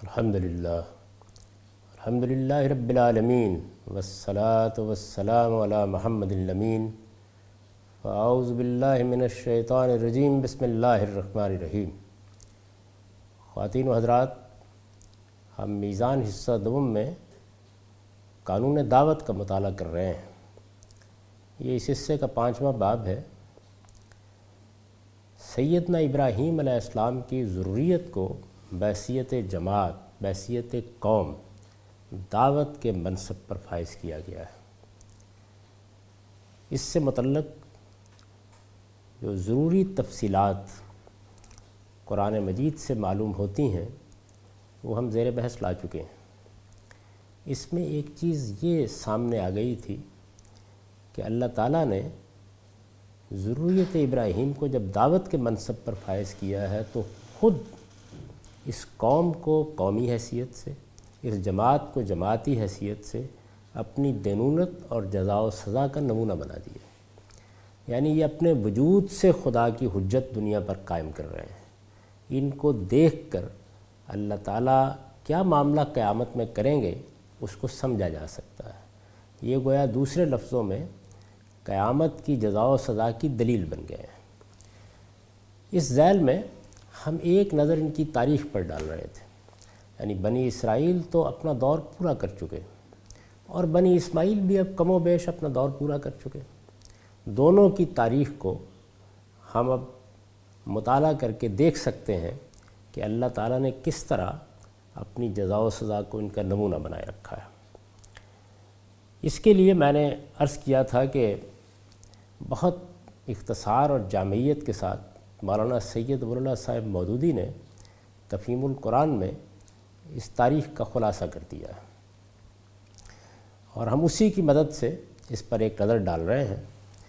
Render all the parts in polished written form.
الحمدللہ رب العالمین والصلاة والسلام علی محمد الامین فاعوذ باللہ من الشیطان الرجیم بسم اللہ الرحمن الرحیم۔ خواتین و حضرات، ہم میزان حصہ دوم میں قانون دعوت کا مطالعہ کر رہے ہیں۔ یہ اس حصے کا 5واں باب ہے۔ سیدنا ابراہیم علیہ السلام کی ضروریت کو بحیثیت جماعت، بحیثیت قوم، دعوت کے منصب پر فائز کیا گیا ہے۔ اس سے متعلق جو ضروری تفصیلات قرآن مجید سے معلوم ہوتی ہیں وہ ہم زیر بحث لا چکے ہیں۔ اس میں ایک چیز یہ سامنے آ گئی تھی کہ اللہ تعالیٰ نے ضروریت ابراہیم کو جب دعوت کے منصب پر فائز کیا ہے تو خود اس قوم کو قومی حیثیت سے، اس جماعت کو جماعتی حیثیت سے اپنی دینونت اور جزا و سزا کا نمونہ بنا دیا۔ یعنی یہ اپنے وجود سے خدا کی حجت دنیا پر قائم کر رہے ہیں۔ ان کو دیکھ کر اللہ تعالیٰ کیا معاملہ قیامت میں کریں گے اس کو سمجھا جا سکتا ہے۔ یہ گویا دوسرے لفظوں میں قیامت کی جزا و سزا کی دلیل بن گئے ہیں۔ اس ذیل میں ہم ایک نظر ان کی تاریخ پر ڈال رہے تھے۔ یعنی بنی اسرائیل تو اپنا دور پورا کر چکے اور بنی اسماعیل بھی اب کم و بیش اپنا دور پورا کر چکے۔ دونوں کی تاریخ کو ہم اب مطالعہ کر کے دیکھ سکتے ہیں کہ اللہ تعالیٰ نے کس طرح اپنی جزا و سزا کو ان کا نمونہ بنائے رکھا ہے۔ اس کے لیے میں نے عرض کیا تھا کہ بہت اختصار اور جامعیت کے ساتھ مولانا سید ولی اللہ صاحب مودودی نے تفہیم القرآن میں اس تاریخ کا خلاصہ کر دیا ہے، اور ہم اسی کی مدد سے اس پر ایک نظر ڈال رہے ہیں۔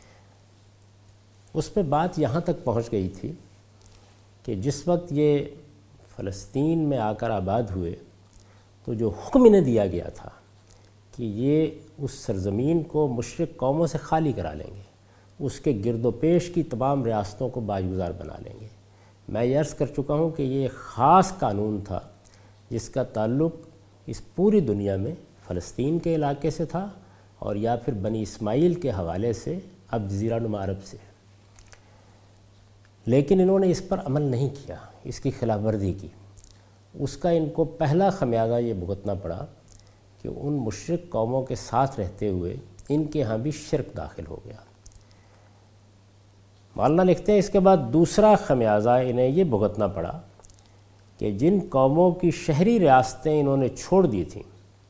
اس پہ بات یہاں تک پہنچ گئی تھی کہ جس وقت یہ فلسطین میں آ کر آباد ہوئے تو جو حکم انہیں دیا گیا تھا کہ یہ اس سرزمین کو مشرک قوموں سے خالی کرا لیں گے، اس کے گرد و پیش کی تمام ریاستوں کو باجگزار بنا لیں گے۔ میں یہ عرض کر چکا ہوں کہ یہ ایک خاص قانون تھا جس کا تعلق اس پوری دنیا میں فلسطین کے علاقے سے تھا اور یا پھر بنی اسماعیل کے حوالے سے اب جزیرہ نما عرب سے۔ لیکن انہوں نے اس پر عمل نہیں کیا، اس کی خلاف ورزی کی۔ اس کا ان کو پہلا خمیازہ یہ بھگتنا پڑا کہ ان مشرک قوموں کے ساتھ رہتے ہوئے ان کے ہاں بھی شرک داخل ہو گیا۔ مولانا لکھتے ہیں اس کے بعد دوسرا خمیازہ انہیں یہ بھگتنا پڑا کہ جن قوموں کی شہری ریاستیں انہوں نے چھوڑ دی تھیں،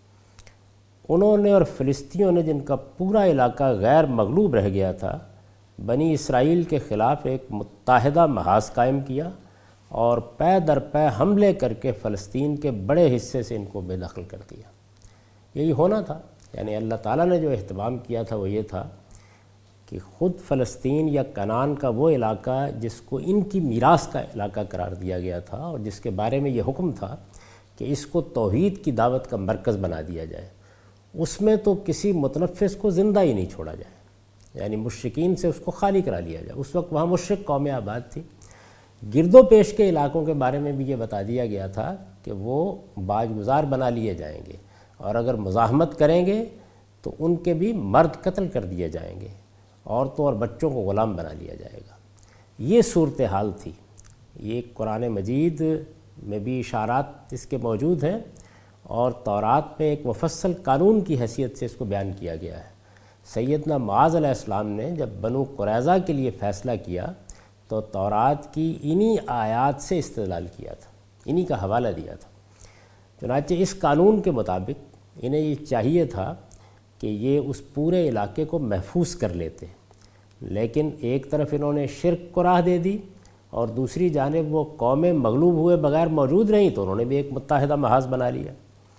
انہوں نے اور فلسطینیوں نے جن کا پورا علاقہ غیر مغلوب رہ گیا تھا، بنی اسرائیل کے خلاف ایک متحدہ محاذ قائم کیا اور پے در پے حملے کر کے فلسطین کے بڑے حصے سے ان کو بے دخل کر دیا۔ یہی ہونا تھا۔ یعنی اللہ تعالیٰ نے جو اہتمام کیا تھا وہ یہ تھا کہ خود فلسطین یا کنعان کا وہ علاقہ جس کو ان کی میراث کا علاقہ قرار دیا گیا تھا اور جس کے بارے میں یہ حکم تھا کہ اس کو توحید کی دعوت کا مرکز بنا دیا جائے، اس میں تو کسی متنفس کو زندہ ہی نہیں چھوڑا جائے، یعنی مشرکین سے اس کو خالی کرا لیا جائے۔ اس وقت وہاں مشرک قومیں آباد تھی۔ گرد و پیش کے علاقوں کے بارے میں بھی یہ بتا دیا گیا تھا کہ وہ باجگزار بنا لیے جائیں گے، اور اگر مزاحمت کریں گے تو ان کے بھی مرد قتل کر دیے جائیں گے، عورتوں اور بچوں کو غلام بنا لیا جائے گا۔ یہ صورتحال تھی۔ یہ قرآن مجید میں بھی اشارات اس کے موجود ہیں، اور تورات میں ایک مفصل قانون کی حیثیت سے اس کو بیان کیا گیا ہے۔ سیدنا معاذ علیہ السلام نے جب بنو قریظہ کے لیے فیصلہ کیا تو تورات کی انہی آیات سے استدلال کیا تھا، انہی کا حوالہ دیا تھا۔ چنانچہ اس قانون کے مطابق انہیں یہ چاہیے تھا کہ یہ اس پورے علاقے کو محفوظ کر لیتے، لیکن ایک طرف انہوں نے شرک کو راہ دے دی اور دوسری جانب وہ قومیں مغلوب ہوئے بغیر موجود رہیں تو انہوں نے بھی ایک متحدہ محاذ بنا لیا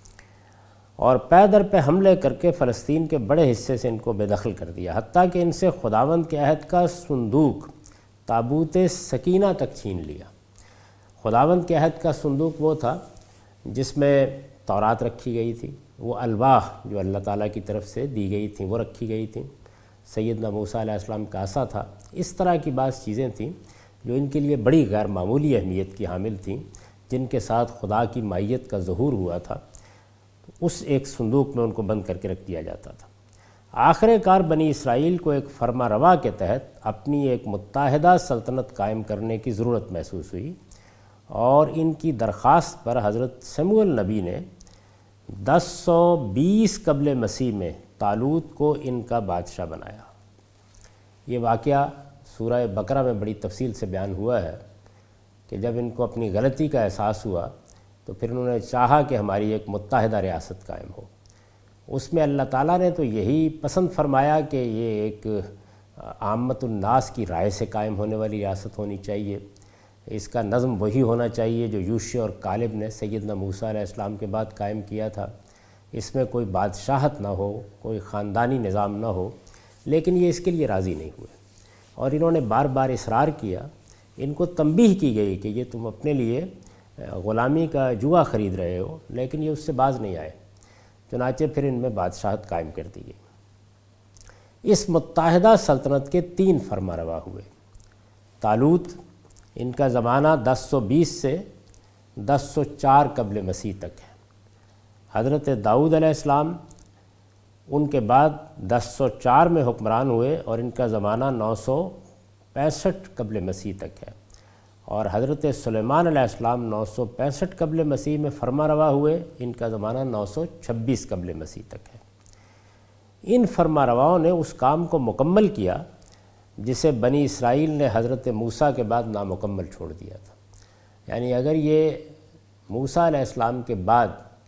اور پے در پے حملے کر کے فلسطین کے بڑے حصے سے ان کو بے دخل کر دیا، حتیٰ کہ ان سے خداوند کے عہد کا صندوق تابوت سکینہ تک چھین لیا۔ خداوند کے عہد کا صندوق وہ تھا جس میں تورات رکھی گئی تھی، وہ الواح جو اللہ تعالیٰ کی طرف سے دی گئی تھیں وہ رکھی گئی تھیں، سیدنا موسیٰ علیہ السلام کا عصا تھا۔ اس طرح کی بعض چیزیں تھیں جو ان کے لیے بڑی غیر معمولی اہمیت کی حامل تھیں۔ جن کے ساتھ خدا کی مائیت کا ظہور ہوا تھا، اس ایک صندوق میں ان کو بند کر کے رکھ دیا جاتا تھا۔ آخر کار بنی اسرائیل کو ایک فرما روا کے تحت اپنی ایک متحدہ سلطنت قائم کرنے کی ضرورت محسوس ہوئی، اور ان کی درخواست پر حضرت سموئیل نبی نے 1020 قبل مسیح میں طالوت کو ان کا بادشاہ بنایا۔ یہ واقعہ سورہ بقرہ میں بڑی تفصیل سے بیان ہوا ہے کہ جب ان کو اپنی غلطی کا احساس ہوا تو پھر انہوں نے چاہا کہ ہماری ایک متحدہ ریاست قائم ہو۔ اس میں اللہ تعالیٰ نے تو یہی پسند فرمایا کہ یہ ایک عامت الناس کی رائے سے قائم ہونے والی ریاست ہونی چاہیے، اس کا نظم وہی ہونا چاہیے جو یوشع اور کالب نے سیدنا موسیٰ علیہ السلام کے بعد قائم کیا تھا، اس میں کوئی بادشاہت نہ ہو، کوئی خاندانی نظام نہ ہو۔ لیکن یہ اس کے لیے راضی نہیں ہوئے، اور انہوں نے بار بار اصرار کیا۔ ان کو تنبیہ کی گئی کہ یہ تم اپنے لیے غلامی کا جوا خرید رہے ہو، لیکن یہ اس سے باز نہیں آئے۔ چنانچہ پھر ان میں بادشاہت قائم کر دی گئی۔ اس متحدہ سلطنت کے 3 فرما روا ہوئے۔ طالوت، ان کا زمانہ 1020 سے 1004 قبل مسیح تک ہے۔ حضرت داؤد علیہ السلام ان کے بعد 1004 میں حکمران ہوئے، اور ان کا زمانہ 965 قبل مسیح تک ہے، اور حضرت سلیمان علیہ السلام 965 قبل مسیح میں فرما روا ہوئے، ان کا زمانہ 926 قبل مسیح تک ہے۔ ان فرما رواؤں نے اس کام کو مکمل کیا جسے بنی اسرائیل نے حضرت موسیٰ کے بعد نامکمل چھوڑ دیا تھا۔ یعنی اگر یہ موسیٰ علیہ السلام کے بعد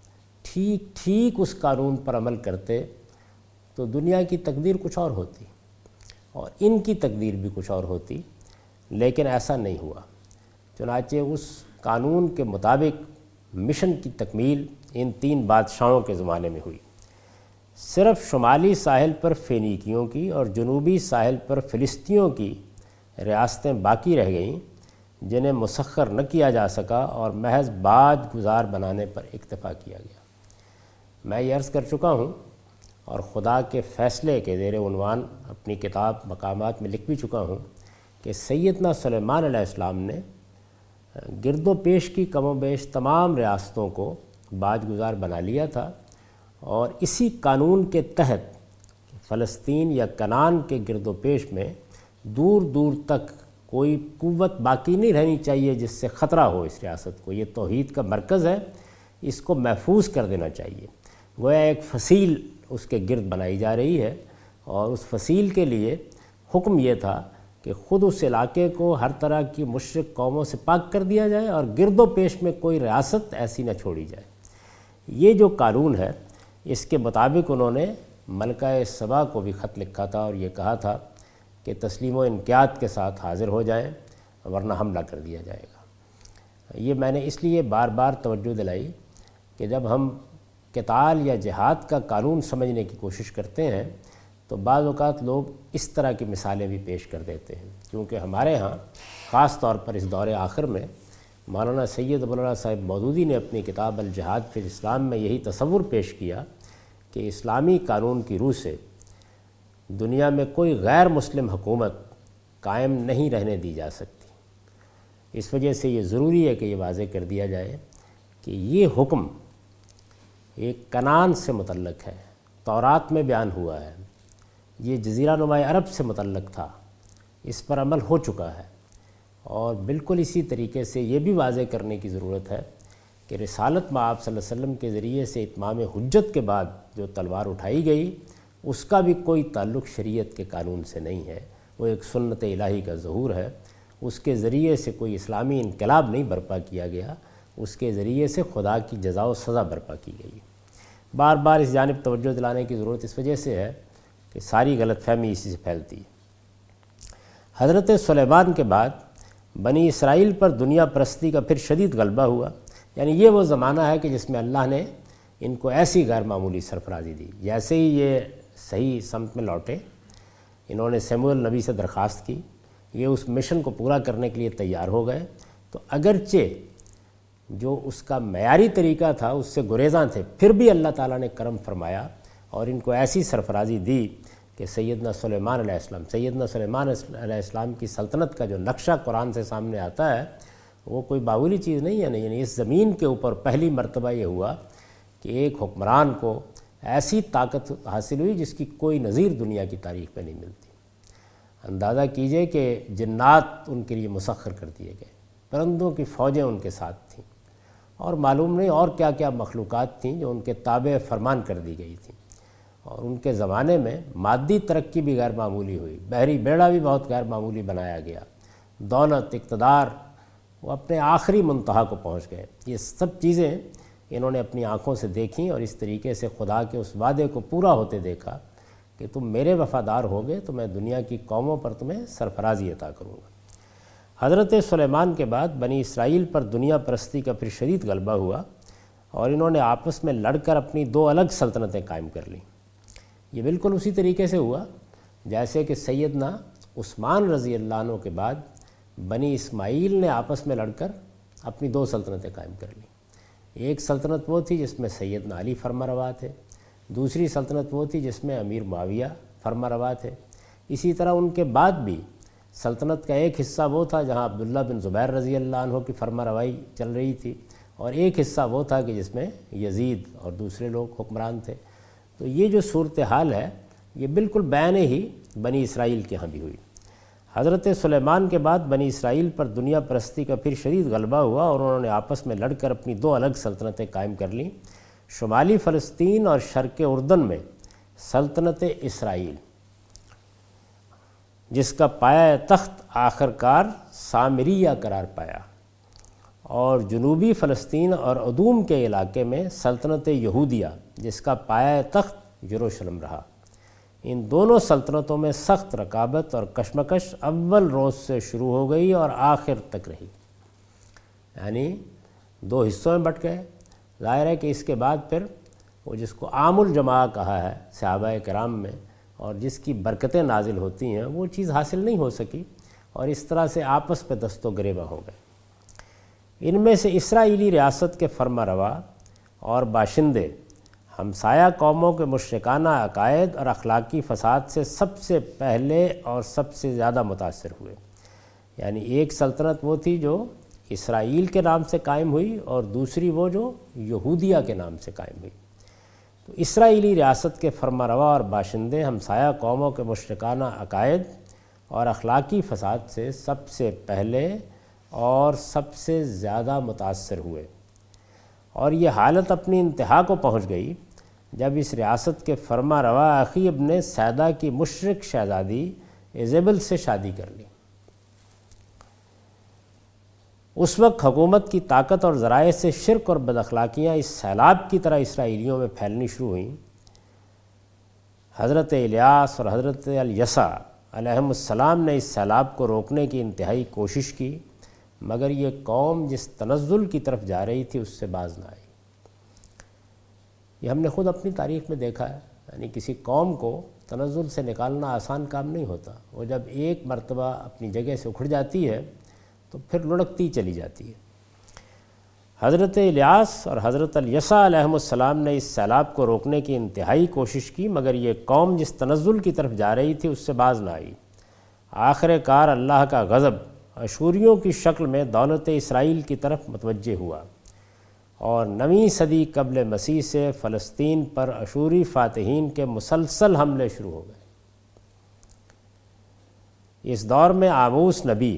ٹھیک اس قانون پر عمل کرتے تو دنیا کی تقدیر کچھ اور ہوتی، اور ان کی تقدیر بھی کچھ اور ہوتی، لیکن ایسا نہیں ہوا۔ چنانچہ اس قانون کے مطابق مشن کی تکمیل ان 3 بادشاہوں کے زمانے میں ہوئی۔ صرف شمالی ساحل پر فینیکیوں کی اور جنوبی ساحل پر فلسطینیوں کی ریاستیں باقی رہ گئیں، جنہیں مسخر نہ کیا جا سکا اور محض باج گزار بنانے پر اکتفا کیا گیا۔ میں یہ عرض کر چکا ہوں اور خدا کے فیصلے کے زیر عنوان اپنی کتاب مقامات میں لکھ بھی چکا ہوں کہ سیدنا سلیمان علیہ السلام نے گرد و پیش کی کم و بیش تمام ریاستوں کو باج گزار بنا لیا تھا، اور اسی قانون کے تحت فلسطین یا کنعان کے گرد و پیش میں دور دور تک کوئی قوت باقی نہیں رہنی چاہیے جس سے خطرہ ہو اس ریاست کو۔ یہ توحید کا مرکز ہے، اس کو محفوظ کر دینا چاہیے۔ گویا ایک فصیل اس کے گرد بنائی جا رہی ہے، اور اس فصیل کے لیے حکم یہ تھا کہ خود اس علاقے کو ہر طرح کی مشرک قوموں سے پاک کر دیا جائے، اور گرد و پیش میں کوئی ریاست ایسی نہ چھوڑی جائے۔ یہ جو قانون ہے، اس کے مطابق انہوں نے ملکہ سبا کو بھی خط لکھا تھا اور یہ کہا تھا کہ تسلیم و انقیاد کے ساتھ حاضر ہو جائیں ورنہ حملہ کر دیا جائے گا۔ یہ میں نے اس لیے بار بار توجہ دلائی کہ جب ہم قتال یا جہاد کا قانون سمجھنے کی کوشش کرتے ہیں تو بعض اوقات لوگ اس طرح کی مثالیں بھی پیش کر دیتے ہیں، کیونکہ ہمارے ہاں خاص طور پر اس دور آخر میں مولانا سید ابوالعلا صاحب مودودی نے اپنی کتاب الجہاد فی الاسلام میں یہی تصور پیش کیا کہ اسلامی قانون کی روح سے دنیا میں کوئی غیر مسلم حکومت قائم نہیں رہنے دی جا سکتی۔ اس وجہ سے یہ ضروری ہے کہ یہ واضح کر دیا جائے کہ یہ حکم ایک کنعان سے متعلق ہے، تورات میں بیان ہوا ہے، یہ جزیرہ نما عرب سے متعلق تھا، اس پر عمل ہو چکا ہے۔ اور بالکل اسی طریقے سے یہ بھی واضح کرنے کی ضرورت ہے کہ رسالت مآب صلی اللہ علیہ وسلم کے ذریعے سے اتمام حجت کے بعد جو تلوار اٹھائی گئی اس کا بھی کوئی تعلق شریعت کے قانون سے نہیں ہے، وہ ایک سنت الہی کا ظہور ہے۔ اس کے ذریعے سے کوئی اسلامی انقلاب نہیں برپا کیا گیا، اس کے ذریعے سے خدا کی جزا و سزا برپا کی گئی۔ بار بار اس جانب توجہ دلانے کی ضرورت اس وجہ سے ہے کہ ساری غلط فہمی اسی سے پھیلتی ہے۔ حضرت سلیمان کے بعد بنی اسرائیل پر دنیا پرستی کا پھر شدید غلبہ ہوا، یعنی یہ وہ زمانہ ہے کہ جس میں اللہ نے ان کو ایسی غیر معمولی سرفرازی دی۔ جیسے ہی یہ صحیح سمت میں لوٹے، انہوں نے سموئیل نبی سے درخواست کی، یہ اس مشن کو پورا کرنے کے لیے تیار ہو گئے، تو اگرچہ جو اس کا معیاری طریقہ تھا اس سے گریزاں تھے، پھر بھی اللہ تعالیٰ نے کرم فرمایا اور ان کو ایسی سرفرازی دی کہ سیدنا سلیمان علیہ السلام کی سلطنت کا جو نقشہ قرآن سے سامنے آتا ہے وہ کوئی معمولی چیز نہیں ہے، یعنی اس زمین کے اوپر پہلی مرتبہ یہ ہوا کہ ایک حکمران کو ایسی طاقت حاصل ہوئی جس کی کوئی نظیر دنیا کی تاریخ میں نہیں ملتی۔ اندازہ کیجئے کہ جنات ان کے لیے مسخر کر دیے گئے، پرندوں کی فوجیں ان کے ساتھ تھیں، اور معلوم نہیں اور کیا کیا مخلوقات تھیں جو ان کے تابع فرمان کر دی گئی تھیں۔ اور ان کے زمانے میں مادی ترقی بھی غیر معمولی ہوئی، بحری بیڑا بھی بہت غیر معمولی بنایا گیا، دولت، اقتدار، وہ اپنے آخری منتہا کو پہنچ گئے۔ یہ سب چیزیں انہوں نے اپنی آنکھوں سے دیکھیں اور اس طریقے سے خدا کے اس وعدے کو پورا ہوتے دیکھا کہ تم میرے وفادار ہوگے تو میں دنیا کی قوموں پر تمہیں سرفرازی عطا کروں گا۔ حضرت سلیمان کے بعد بنی اسرائیل پر دنیا پرستی کا پھر شدید غلبہ ہوا، اور انہوں نے آپس میں لڑ کر اپنی دو الگ سلطنتیں قائم کر لیں۔ یہ بالکل اسی طریقے سے ہوا جیسے کہ سیدنا عثمان رضی اللہ عنہ کے بعد بنی اسماعیل نے آپس میں لڑ کر اپنی دو سلطنتیں قائم کر لیں۔ ایک سلطنت وہ تھی جس میں سیدنا علی فرما روا تھے، دوسری سلطنت وہ تھی جس میں امیر معاویہ فرما روا تھے۔ اسی طرح ان کے بعد بھی سلطنت کا ایک حصہ وہ تھا جہاں عبداللہ بن زبیر رضی اللہ عنہ کی فرما روائی چل رہی تھی، اور ایک حصہ وہ تھا کہ جس میں یزید اور دوسرے لوگ حکمران تھے۔ تو یہ جو صورتحال ہے یہ بالکل بعین ہی بنی اسرائیل کے ہاں بھی ہوئی۔ حضرت سلیمان کے بعد بنی اسرائیل پر دنیا پرستی کا پھر شدید غلبہ ہوا، اور انہوں نے آپس میں لڑ کر اپنی دو الگ سلطنتیں قائم کر لیں۔ شمالی فلسطین اور شرق اردن میں سلطنت اسرائیل، جس کا پایہ تخت آخرکار سامریہ قرار پایا، اور جنوبی فلسطین اور ادوم کے علاقے میں سلطنت یہودیہ، جس کا پایہ تخت یروشلم رہا۔ ان دونوں سلطنتوں میں سخت رقابت اور کشمکش اول روز سے شروع ہو گئی اور آخر تک رہی، یعنی دو حصوں میں بٹ گئے۔ ظاہر ہے کہ اس کے بعد پھر وہ جس کو عام الجماع کہا ہے صحابہ کرام میں، اور جس کی برکتیں نازل ہوتی ہیں، وہ چیز حاصل نہیں ہو سکی، اور اس طرح سے آپس پہ دست و گریباں ہو گئے۔ ان میں سے اسرائیلی ریاست کے فرما روا اور باشندے ہمسایہ قوموں کے مشرکانہ عقائد اور اخلاقی فساد سے سب سے پہلے اور سب سے زیادہ متاثر ہوئے۔ یعنی ایک سلطنت وہ تھی جو اسرائیل کے نام سے قائم ہوئی، اور دوسری وہ جو یہودیہ کے نام سے قائم ہوئی۔ تو اسرائیلی ریاست کے فرما روا اور باشندے ہمسایہ قوموں کے مشرکانہ عقائد اور اخلاقی فساد سے سب سے پہلے اور سب سے زیادہ متاثر ہوئے، اور یہ حالت اپنی انتہا کو پہنچ گئی جب اس ریاست کے فرما روا اخی ابن سیدہ کی مشرک شہزادی ایزیبل سے شادی کر لی۔ اس وقت حکومت کی طاقت اور ذرائع سے شرک اور بد اخلاقیاں اس سیلاب کی طرح اسرائیلیوں میں پھیلنی شروع ہوئیں۔ حضرت الیاس اور حضرت الیسع علیہم السلام نے اس سیلاب کو روکنے کی انتہائی کوشش کی، مگر یہ قوم جس تنزل کی طرف جا رہی تھی اس سے باز نہ آئی۔ یہ ہم نے خود اپنی تاریخ میں دیکھا ہے، یعنی کسی قوم کو تنزل سے نکالنا آسان کام نہیں ہوتا، وہ جب ایک مرتبہ اپنی جگہ سے اکھڑ جاتی ہے تو پھر لڑکتی چلی جاتی ہے۔ حضرت الیاس اور حضرت الیسع علیہم السلام نے اس سیلاب کو روکنے کی انتہائی کوشش کی، مگر یہ قوم جس تنزل کی طرف جا رہی تھی اس سے باز نہ آئی۔ آخر کار اللہ کا غضب اشوریوں کی شکل میں دولت اسرائیل کی طرف متوجہ ہوا، اور 9ویں صدی قبل مسیح سے فلسطین پر اشوری فاتحین کے مسلسل حملے شروع ہو گئے۔ اس دور میں آموس نبی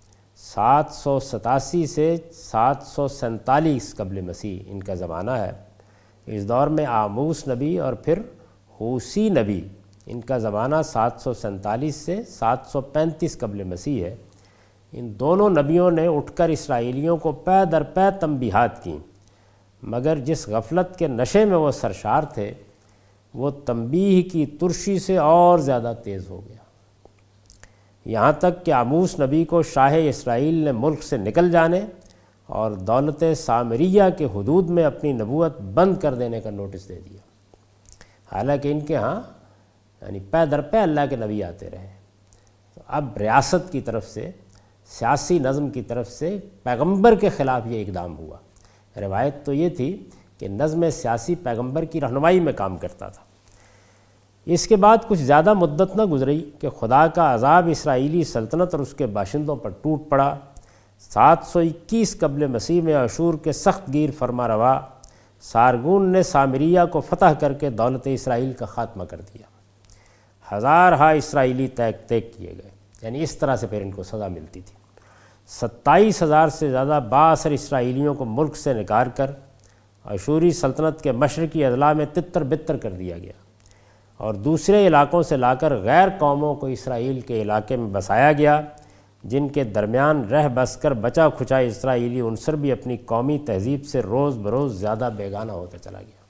787 سے 747 قبل مسیح ان کا زمانہ ہے۔ اس دور میں آموس نبی اور پھر ہوسی نبی ان کا زمانہ 747 سے 735 قبل مسیح ہے۔ ان دونوں نبیوں نے اٹھ کر اسرائیلیوں کو پے در پے تنبیہات کیں، مگر جس غفلت کے نشے میں وہ سرشار تھے وہ تنبیہ کی ترشی سے اور زیادہ تیز ہو گیا، یہاں تک کہ آموس نبی کو شاہ اسرائیل نے ملک سے نکل جانے اور دولت سامریہ کے حدود میں اپنی نبوت بند کر دینے کا نوٹس دے دیا، حالانکہ ان کے ہاں یعنی پے در پے اللہ کے نبی آتے رہے۔ تو اب ریاست کی طرف سے، سیاسی نظم کی طرف سے پیغمبر کے خلاف یہ اقدام ہوا۔ روایت تو یہ تھی کہ نظم سیاسی پیغمبر کی رہنمائی میں کام کرتا تھا۔ اس کے بعد کچھ زیادہ مدت نہ گزری کہ خدا کا عذاب اسرائیلی سلطنت اور اس کے باشندوں پر ٹوٹ پڑا۔ 721 قبل مسیح میں اشور کے سخت گیر فرما روا سارگون نے سامریہ کو فتح کر کے دولت اسرائیل کا خاتمہ کر دیا۔ ہزارہا اسرائیلی تیک کیے گئے، یعنی اس طرح سے پھر ان کو سزا ملتی تھی۔ 27,000 سے زیادہ بااثر اسرائیلیوں کو ملک سے نکال کر اشوری سلطنت کے مشرقی اضلاع میں تتر بتر کر دیا گیا اور دوسرے علاقوں سے لا کر غیر قوموں کو اسرائیل کے علاقے میں بسایا گیا، جن کے درمیان رہ بس کر بچا کھچا اسرائیلی عنصر بھی اپنی قومی تہذیب سے روز بروز زیادہ بیگانہ ہوتا چلا گیا۔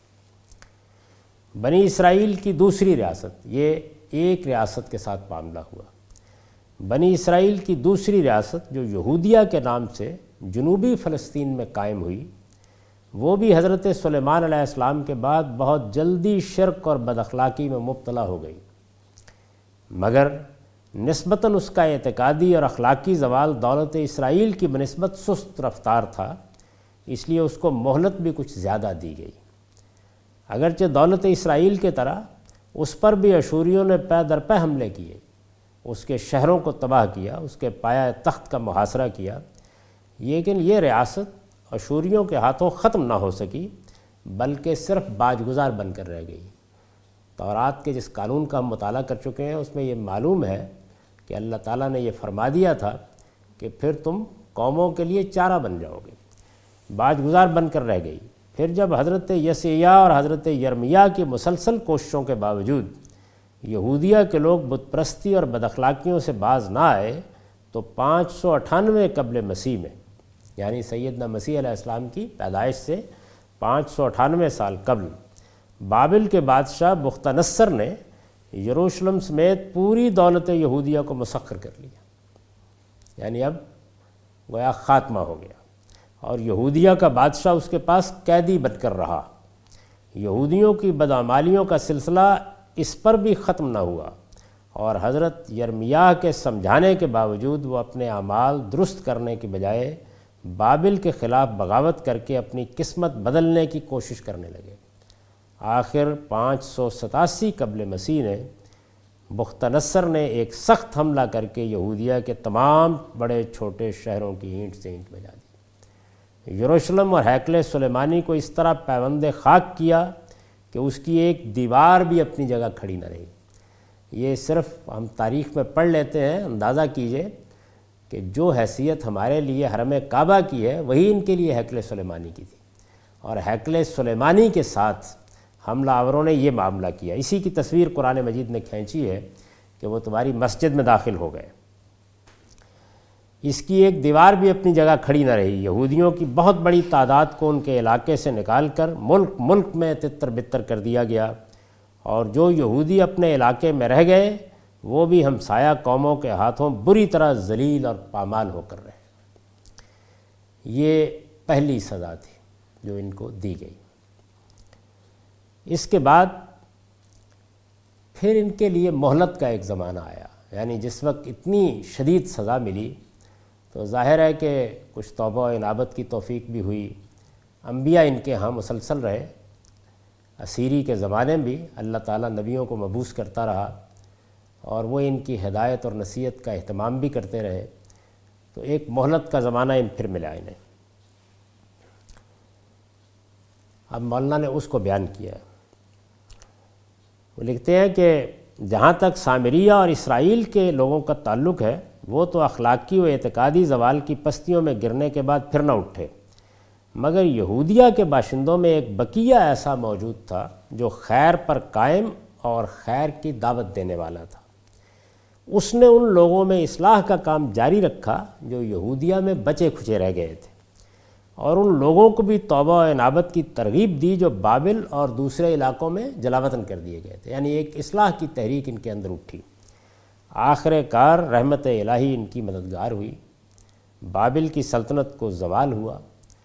بنی اسرائیل کی دوسری ریاست، یہ ایک ریاست کے ساتھ معاملہ ہوا۔ بنی اسرائیل کی دوسری ریاست جو یہودیہ کے نام سے جنوبی فلسطین میں قائم ہوئی، وہ بھی حضرت سلیمان علیہ السلام کے بعد بہت جلدی شرک اور بد اخلاقی میں مبتلا ہو گئی، مگر نسبتاً اس کا اعتقادی اور اخلاقی زوال دولت اسرائیل کی بنسبت سست رفتار تھا، اس لیے اس کو مہلت بھی کچھ زیادہ دی گئی۔ اگرچہ دولت اسرائیل کے طرح اس پر بھی اشوریوں نے پے در پے حملے کیے، اس کے شہروں کو تباہ کیا، اس کے پایہ تخت کا محاصرہ کیا، لیکن یہ ریاست اشوریوں کے ہاتھوں ختم نہ ہو سکی بلکہ صرف باجگزار بن کر رہ گئی۔ تورات کے جس قانون کا ہم مطالعہ کر چکے ہیں اس میں یہ معلوم ہے کہ اللہ تعالیٰ نے یہ فرما دیا تھا کہ پھر تم قوموں کے لیے چارہ بن جاؤ گے، باجگزار بن کر رہ گئی۔ پھر جب حضرت یسعیاہ اور حضرت یرمیاہ کی مسلسل کوششوں کے باوجود یہودیہ کے لوگ بت پرستی اور بد اخلاقیوں سے باز نہ آئے تو 598 قبل مسیح میں، یعنی سیدنا مسیح علیہ السلام کی پیدائش سے 598 سال قبل، بابل کے بادشاہ بختنصر نے یروشلم سمیت پوری دولت یہودیہ کو مسخر کر لیا، یعنی اب گویا خاتمہ ہو گیا، اور یہودیہ کا بادشاہ اس کے پاس قیدی بن کر رہا۔ یہودیوں کی بدعمالیوں کا سلسلہ اس پر بھی ختم نہ ہوا، اور حضرت یرمیاہ کے سمجھانے کے باوجود وہ اپنے اعمال درست کرنے کے بجائے بابل کے خلاف بغاوت کر کے اپنی قسمت بدلنے کی کوشش کرنے لگے۔ آخر 587 قبل مسیح نے بختنصر نے ایک سخت حملہ کر کے یہودیہ کے تمام بڑے چھوٹے شہروں کی اینٹ سے اینٹ بجا دی۔ یروشلم اور ہیکل سلیمانی کو اس طرح پیوند خاک کیا کہ اس کی ایک دیوار بھی اپنی جگہ کھڑی نہ رہی۔ یہ صرف ہم تاریخ میں پڑھ لیتے ہیں، اندازہ کیجئے کہ جو حیثیت ہمارے لیے حرم کعبہ کی ہے وہی ان کے لیے ہیکل سلیمانی کی تھی، اور ہیکل سلیمانی کے ساتھ حملہ آوروں نے یہ معاملہ کیا۔ اسی کی تصویر قرآن مجید نے کھینچی ہے کہ وہ تمہاری مسجد میں داخل ہو گئے۔ اس کی ایک دیوار بھی اپنی جگہ کھڑی نہ رہی۔ یہودیوں کی بہت بڑی تعداد کو ان کے علاقے سے نکال کر ملک میں تتر بتر کر دیا گیا، اور جو یہودی اپنے علاقے میں رہ گئے وہ بھی ہمسایہ قوموں کے ہاتھوں بری طرح ذلیل اور پامال ہو کر رہے۔ یہ پہلی سزا تھی جو ان کو دی گئی۔ اس کے بعد پھر ان کے لیے مہلت کا ایک زمانہ آیا، یعنی جس وقت اتنی شدید سزا ملی تو ظاہر ہے کہ کچھ توبہ و انابت کی توفیق بھی ہوئی۔ انبیاء ان کے ہاں مسلسل رہے، اسیری کے زمانے بھی اللہ تعالیٰ نبیوں کو مبعوث کرتا رہا، اور وہ ان کی ہدایت اور نصیحت کا اہتمام بھی کرتے رہے، تو ایک مہلت کا زمانہ پھر ملا انہیں۔ اب مولانا نے اس کو بیان کیا ہے۔ وہ لکھتے ہیں کہ جہاں تک سامریہ اور اسرائیل کے لوگوں کا تعلق ہے، وہ تو اخلاقی و اعتقادی زوال کی پستیوں میں گرنے کے بعد پھر نہ اٹھے، مگر یہودیہ کے باشندوں میں ایک بقیہ ایسا موجود تھا جو خیر پر قائم اور خیر کی دعوت دینے والا تھا۔ اس نے ان لوگوں میں اصلاح کا کام جاری رکھا جو یہودیہ میں بچے کھچے رہ گئے تھے، اور ان لوگوں کو بھی توبہ و انابت کی ترغیب دی جو بابل اور دوسرے علاقوں میں جلاوطن کر دیے گئے تھے، یعنی ایک اصلاح کی تحریک ان کے اندر اٹھی۔ آخر کار رحمت الہی ان کی مددگار ہوئی، بابل کی سلطنت کو زوال ہوا۔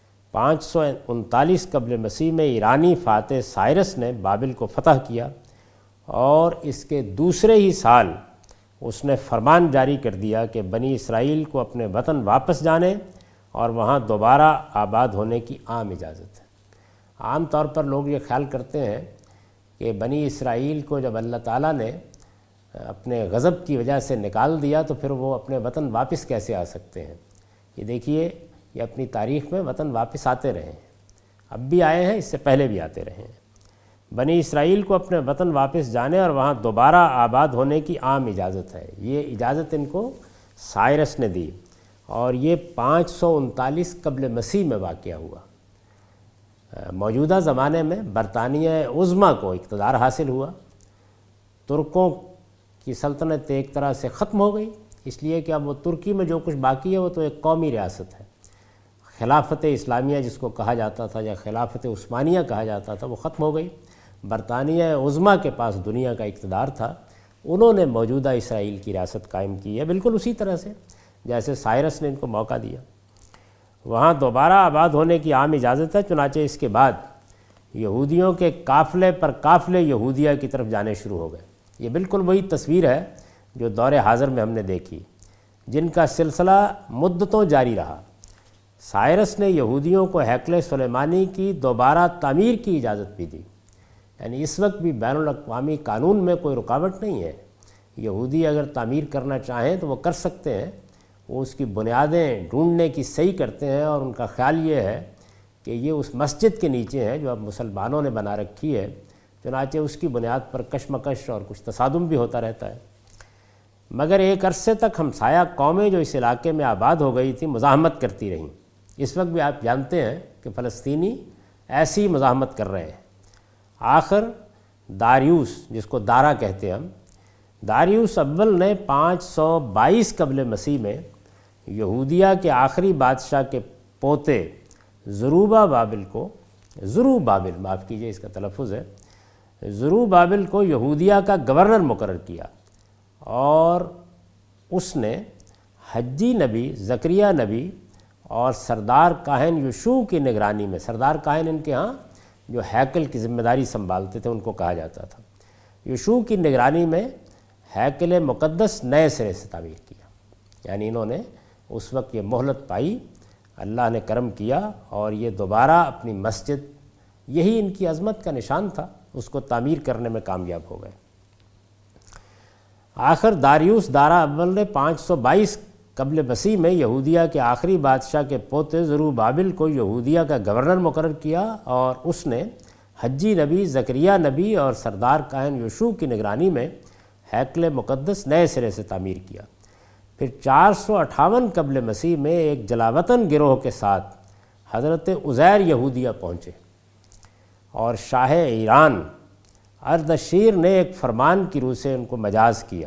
539 قبل مسیح میں ایرانی فاتح سائرس نے بابل کو فتح کیا، اور اس کے دوسرے ہی سال اس نے فرمان جاری کر دیا کہ بنی اسرائیل کو اپنے وطن واپس جانے اور وہاں دوبارہ آباد ہونے کی عام اجازت ہے۔ عام طور پر لوگ یہ خیال کرتے ہیں کہ بنی اسرائیل کو جب اللہ تعالیٰ نے اپنے غضب کی وجہ سے نکال دیا تو پھر وہ اپنے وطن واپس کیسے آ سکتے ہیں، یہ دیکھیے یہ اپنی تاریخ میں وطن واپس آتے رہے ہیں، اب بھی آئے ہیں، اس سے پہلے بھی آتے رہے ہیں۔ بنی اسرائیل کو اپنے وطن واپس جانے اور وہاں دوبارہ آباد ہونے کی عام اجازت ہے۔ یہ اجازت ان کو سائرس نے دی اور یہ 539 قبل مسیح میں واقعہ ہوا۔ موجودہ زمانے میں برطانیہ عظمیٰ کو اقتدار حاصل ہوا، ترکوں کی سلطنت ایک طرح سے ختم ہو گئی، اس لیے کہ اب وہ ترکی میں جو کچھ باقی ہے وہ تو ایک قومی ریاست ہے۔ خلافت اسلامیہ جس کو کہا جاتا تھا یا خلافت عثمانیہ کہا جاتا تھا وہ ختم ہو گئی۔ برطانیہ عظمیٰ کے پاس دنیا کا اقتدار تھا، انہوں نے موجودہ اسرائیل کی ریاست قائم کی ہے، بالکل اسی طرح سے جیسے سائرس نے ان کو موقع دیا۔ وہاں دوبارہ آباد ہونے کی عام اجازت ہے، چنانچہ اس کے بعد یہودیوں کے قافلے پر قافلے یہودیہ کی طرف جانے شروع ہو گئے۔ یہ بالکل وہی تصویر ہے جو دور حاضر میں ہم نے دیکھی، جن کا سلسلہ مدتوں جاری رہا۔ سائرس نے یہودیوں کو ہیکل سلیمانی کی دوبارہ تعمیر کی اجازت بھی دی، یعنی اس وقت بھی بین الاقوامی قانون میں کوئی رکاوٹ نہیں ہے، یہودی اگر تعمیر کرنا چاہیں تو وہ کر سکتے ہیں، وہ اس کی بنیادیں ڈھونڈنے کی صحیح کرتے ہیں، اور ان کا خیال یہ ہے کہ یہ اس مسجد کے نیچے ہے جو اب مسلمانوں نے بنا رکھی ہے، چنانچہ اس کی بنیاد پر کشمکش اور کچھ تصادم بھی ہوتا رہتا ہے۔ مگر ایک عرصے تک ہمسایہ قومیں جو اس علاقے میں آباد ہو گئی تھیں مزاحمت کرتی رہیں۔ اس وقت بھی آپ جانتے ہیں کہ فلسطینی ایسی مزاحمت کر رہے ہیں۔ آخر داریوس، جس کو دارا کہتے ہیں ہم، داریوس اول نے 522 قبل مسیح میں یہودیہ کے آخری بادشاہ کے پوتے زروبابل کو، زروبابل معاف کیجئے اس کا تلفظ ہے، زروبابل کو یہودیہ کا گورنر مقرر کیا، اور اس نے حجی نبی، زکریا نبی اور سردار کاہن یشوع کی نگرانی میں، سردار کاہن ان کے ہاں جو ہیکل کی ذمہ داری سنبھالتے تھے ان کو کہا جاتا تھا، یشوع کی نگرانی میں ہیکل مقدس نئے سرے سے تعمیر کیا۔ یعنی انہوں نے اس وقت یہ مہلت پائی، اللہ نے کرم کیا، اور یہ دوبارہ اپنی مسجد، یہی ان کی عظمت کا نشان تھا، اس کو تعمیر کرنے میں کامیاب ہو گئے۔ آخر داریوس دارا اول نے 522 قبل مسیح میں یہودیہ کے آخری بادشاہ کے پوتے زروبابل کو یہودیہ کا گورنر مقرر کیا، اور اس نے حجی نبی، زکریا نبی اور سردار کاہن یشوع کی نگرانی میں ہیکل مقدس نئے سرے سے تعمیر کیا۔ پھر 458 قبل مسیح میں ایک جلاوطن گروہ کے ساتھ حضرت عزیر یہودیہ پہنچے، اور شاہ ایران اردشیر نے ایک فرمان کی روح سے ان کو مجاز کیا،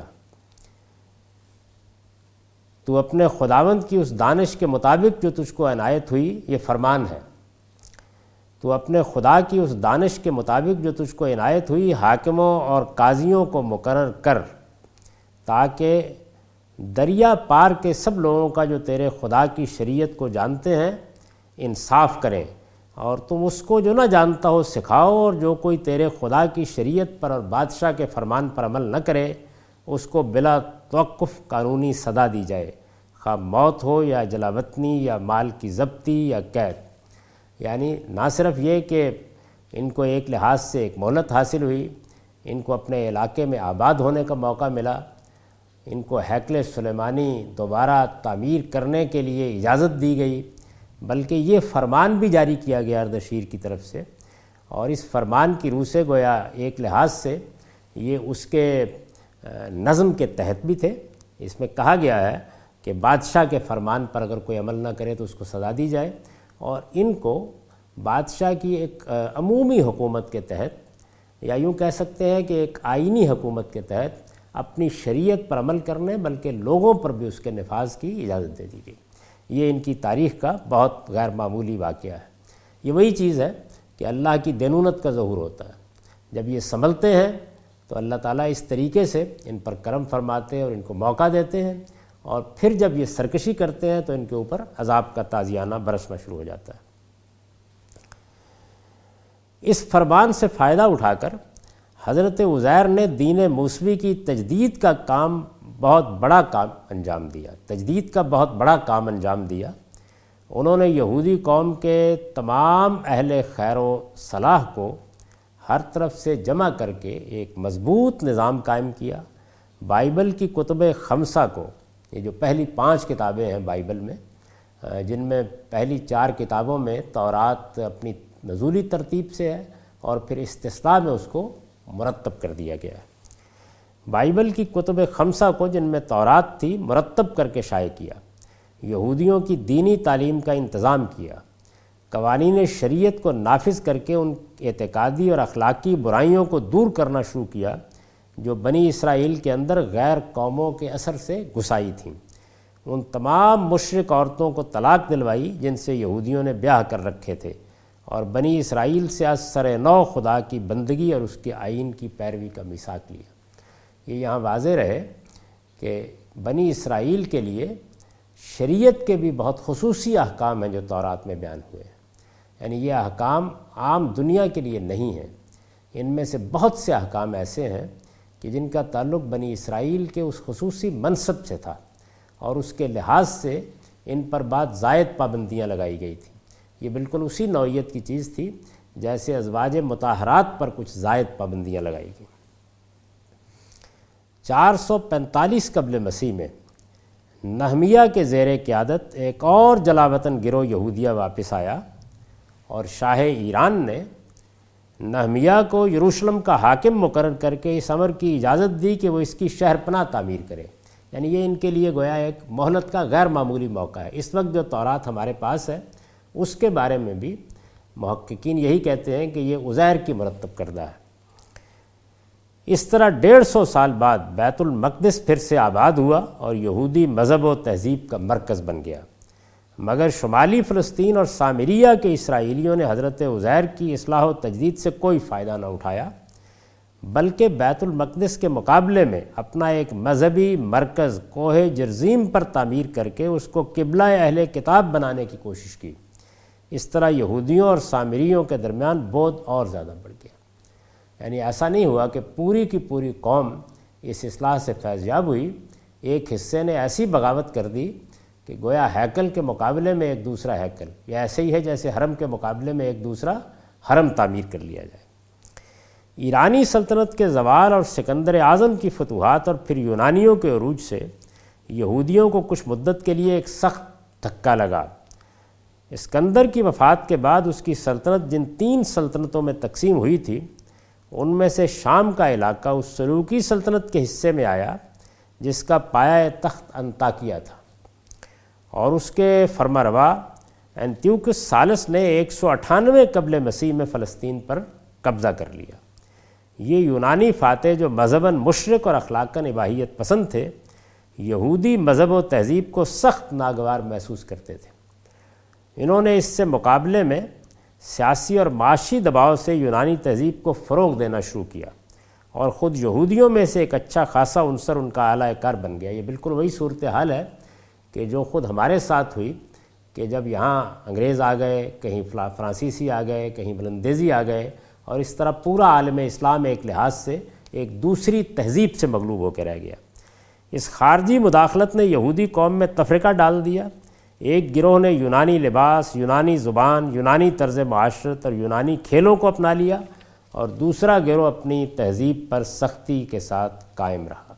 تو اپنے خداوند کی اس دانش کے مطابق جو تجھ کو عنایت ہوئی، یہ فرمان ہے، تو اپنے خدا کی اس دانش کے مطابق جو تجھ کو عنایت ہوئی حاکموں اور قاضیوں کو مقرر کر، تاکہ دریا پار کے سب لوگوں کا جو تیرے خدا کی شریعت کو جانتے ہیں انصاف کریں، اور تم اس کو جو نہ جانتا ہو سکھاؤ، اور جو کوئی تیرے خدا کی شریعت پر اور بادشاہ کے فرمان پر عمل نہ کرے اس کو بلا توقف قانونی سزا دی جائے، خواہ موت ہو یا جلاوطنی یا مال کی ضبطی یا قید۔ یعنی نہ صرف یہ کہ ان کو ایک لحاظ سے ایک مہلت حاصل ہوئی، ان کو اپنے علاقے میں آباد ہونے کا موقع ملا، ان کو ہیکل سلیمانی دوبارہ تعمیر کرنے کے لیے اجازت دی گئی، بلکہ یہ فرمان بھی جاری کیا گیا اردشیر کی طرف سے، اور اس فرمان کی روح سے گویا ایک لحاظ سے یہ اس کے نظم کے تحت بھی تھے۔ اس میں کہا گیا ہے کہ بادشاہ کے فرمان پر اگر کوئی عمل نہ کرے تو اس کو سزا دی جائے، اور ان کو بادشاہ کی ایک عمومی حکومت کے تحت، یا یوں کہہ سکتے ہیں کہ ایک آئینی حکومت کے تحت اپنی شریعت پر عمل کرنے بلکہ لوگوں پر بھی اس کے نفاذ کی اجازت دے دی گئی۔ یہ ان کی تاریخ کا بہت غیر معمولی واقعہ ہے۔ یہ وہی چیز ہے کہ اللہ کی دینونت کا ظہور ہوتا ہے، جب یہ سنبھلتے ہیں تو اللہ تعالیٰ اس طریقے سے ان پر کرم فرماتے ہیں اور ان کو موقع دیتے ہیں، اور پھر جب یہ سرکشی کرتے ہیں تو ان کے اوپر عذاب کا تازیانہ برسنا شروع ہو جاتا ہے۔ اس فرمان سے فائدہ اٹھا کر حضرت عزیر نے دین موسوی کی تجدید کا کام بہت بڑا کام انجام دیا، تجدید کا بہت بڑا کام انجام دیا۔ انہوں نے یہودی قوم کے تمام اہل خیر و صلاح کو ہر طرف سے جمع کر کے ایک مضبوط نظام قائم کیا۔ بائبل کی کتب خمسہ کو، یہ جو پہلی 5 کتابیں ہیں بائبل میں، جن میں پہلی 4 کتابوں میں تورات اپنی نزولی ترتیب سے ہے اور پھر استثناء میں اس کو مرتب کر دیا گیا ہے۔ بائبل کی کتب 5 کو جن میں تورات تھی مرتب کر کے شائع کیا، یہودیوں کی دینی تعلیم کا انتظام کیا، قوانین شریعت کو نافذ کر کے ان اعتقادی اور اخلاقی برائیوں کو دور کرنا شروع کیا جو بنی اسرائیل کے اندر غیر قوموں کے اثر سے گھسائی تھیں۔ ان تمام مشرک عورتوں کو طلاق دلوائی جن سے یہودیوں نے بیاہ کر رکھے تھے، اور بنی اسرائیل سے از سر نو خدا کی بندگی اور اس کے آئین کی پیروی کا میثاق لیا۔ یہ یہاں واضح رہے کہ بنی اسرائیل کے لیے شریعت کے بھی بہت خصوصی احکام ہیں جو تورات میں بیان ہوئے ہیں، یعنی یہ احکام عام دنیا کے لیے نہیں ہیں۔ ان میں سے بہت سے احکام ایسے ہیں کہ جن کا تعلق بنی اسرائیل کے اس خصوصی منصب سے تھا، اور اس کے لحاظ سے ان پر بعض زائد پابندیاں لگائی گئی تھیں۔ یہ بالکل اسی نوعیت کی چیز تھی جیسے ازواج مطہرات پر کچھ زائد پابندیاں لگائی گئیں۔ 445 قبل مسیح میں نہمیہ کے زیر قیادت ایک اور جلاوطن گروہ یہودیہ واپس آیا، اور شاہ ایران نے نہمیہ کو یروشلم کا حاکم مقرر کر کے اس امر کی اجازت دی کہ وہ اس کی شہر پناہ تعمیر کرے۔ یعنی یہ ان کے لیے گویا ایک مہلت کا غیر معمولی موقع ہے۔ اس وقت جو تورات ہمارے پاس ہے اس کے بارے میں بھی محققین یہی کہتے ہیں کہ یہ عزیر کی مرتب کردہ ہے۔ اس طرح 150 سال بعد بیت المقدس پھر سے آباد ہوا اور یہودی مذہب و تہذیب کا مرکز بن گیا، مگر شمالی فلسطین اور سامریہ کے اسرائیلیوں نے حضرت عزیر کی اصلاح و تجدید سے کوئی فائدہ نہ اٹھایا، بلکہ بیت المقدس کے مقابلے میں اپنا ایک مذہبی مرکز کوہ جرزیم پر تعمیر کر کے اس کو قبلہ اہل کتاب بنانے کی کوشش کی۔ اس طرح یہودیوں اور سامریوں کے درمیان بودھ اور زیادہ بڑھ گیا۔ یعنی ایسا نہیں ہوا کہ پوری کی پوری قوم اس اصلاح سے فیض یاب ہوئی، ایک حصے نے ایسی بغاوت کر دی کہ گویا ہیکل کے مقابلے میں ایک دوسرا ہیکل، یا ایسے ہی ہے جیسے حرم کے مقابلے میں ایک دوسرا حرم تعمیر کر لیا جائے۔ ایرانی سلطنت کے زوال اور سکندر اعظم کی فتوحات اور پھر یونانیوں کے عروج سے یہودیوں کو کچھ مدت کے لیے ایک سخت دھکا لگا۔ اسکندر کی وفات کے بعد اس کی سلطنت جن 3 سلطنتوں میں تقسیم ہوئی تھی ان میں سے شام کا علاقہ اس سلوکی سلطنت کے حصے میں آیا جس کا پایہ تخت انطاکیہ تھا، اور اس کے فرمانروا انتیوکس ثالث نے 198 قبل مسیح میں فلسطین پر قبضہ کر لیا۔ یہ یونانی فاتح جو مذہباً مشرق اور اخلاقاً اباحیت پسند تھے، یہودی مذہب و تہذیب کو سخت ناگوار محسوس کرتے تھے۔ انہوں نے اس سے مقابلے میں سیاسی اور معاشی دباؤ سے یونانی تہذیب کو فروغ دینا شروع کیا، اور خود یہودیوں میں سے ایک اچھا خاصا عنصر ان کا اعلیٰ کار بن گیا۔ یہ بالکل وہی صورتحال ہے کہ جو خود ہمارے ساتھ ہوئی کہ جب یہاں انگریز آ گئے، کہیں فرانسیسی آ گئے، کہیں بلندیزی آ گئے، اور اس طرح پورا عالم اسلام ایک لحاظ سے ایک دوسری تہذیب سے مغلوب ہو کے رہ گیا۔ اس خارجی مداخلت نے یہودی قوم میں تفرقہ ڈال دیا۔ ایک گروہ نے یونانی لباس، یونانی زبان، یونانی طرز معاشرت اور یونانی کھیلوں کو اپنا لیا، اور دوسرا گروہ اپنی تہذیب پر سختی کے ساتھ قائم رہا۔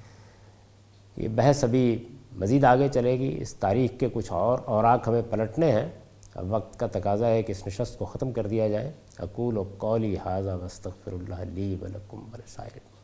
یہ بحث ابھی مزید آگے چلے گی، اس تاریخ کے کچھ اور اوراق ہمیں پلٹنے ہیں۔ اب وقت کا تقاضا ہے کہ اس نشست کو ختم کر دیا جائے۔ اقول قولی ھذا واستغفر اللہ لی ولکم ولسائر